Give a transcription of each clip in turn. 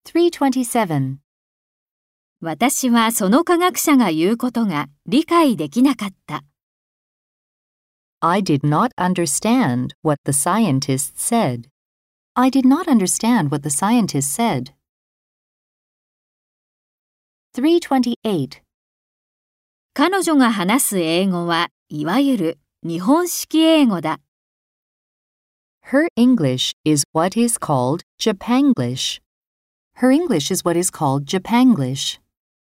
327. 私はその科学者が言うことが理解できなかった。 I did not understand what the scientist said. I did not understand what the scientist said. 328. 彼女が話す英語はいわゆる日本式英語だ。 Her English is what is called Japanglish. Her English is what is called Japanglish.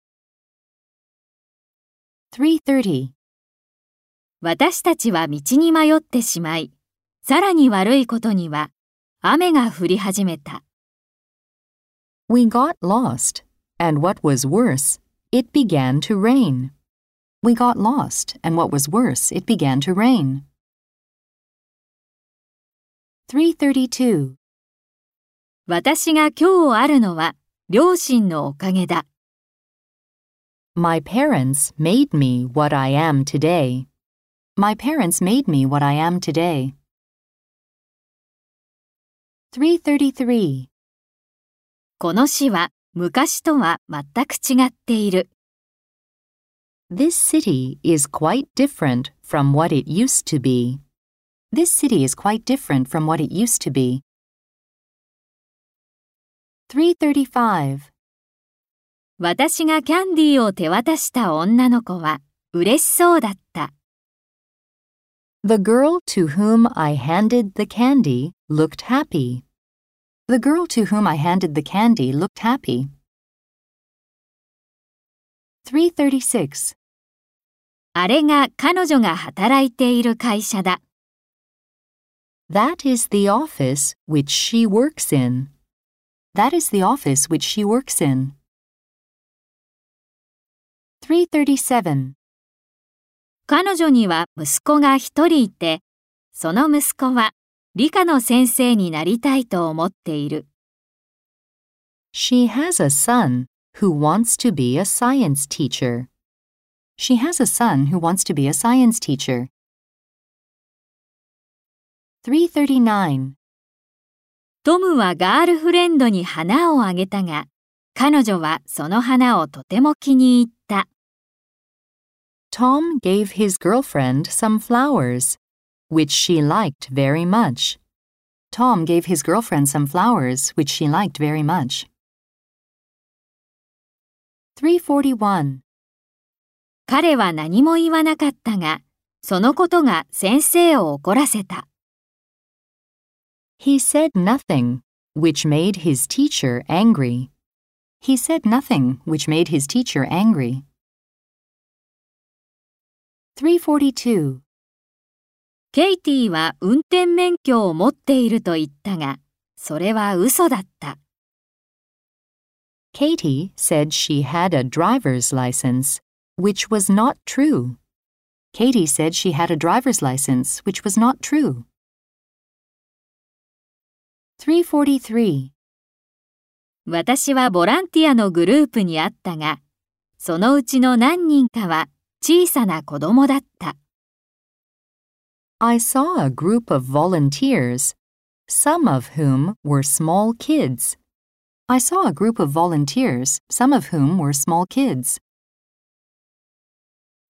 330. 私たちは道に迷ってしまい、さらに悪いことには雨が降り始めた。 We got lost, and what was worse, it began to rain. We got lost, and what was worse, it began to rain. 332. 私が今日あるのは両親のおかげだ。 My parents made me what I am today. My parents made me what I am today. 333. この市は昔とは全く違っている。 This city is quite different from what it used to be. This city is quite different from what it used to be. 335. 私がキャンディーを手渡した女の子は嬉しそうだった。 The girl to whom I handed the candy looked happy. The girl to whom I handed the candy looked happy. 336. あれが彼女が働いている会社だ。 That is the office which she works in. That is the office which she works in. 337. 彼女には息子が一人いて、その息子は理科の先生になりたいと思っている。 She has a son who wants to be a science teacher. She has a son who wants to be a science teacher. 339. トムはガールフレンドに花をあげたが、彼女はその花をとても気に入った。 Tom gave his girlfriend some flowers, which she liked very much. Tom gave his girlfriend some flowers, which she liked very much. 341. 彼は何も言わなかったが、そのことが先生を怒らせた。 He said nothing, which made his teacher angry. He said nothing, which made his teacher angry. 342. ケイティは運転免許を持っていると言ったが、それは嘘だった。 Katie said she had a driver's license, which was not true. Katie said she had a driver's license, which was not true. 343. 私はボランティアのグループにあったが、そのうちの何人かは小さな子供だった。 I saw a group of volunteers, some of whom were small kids. I saw a group of volunteers, some of whom were small kids.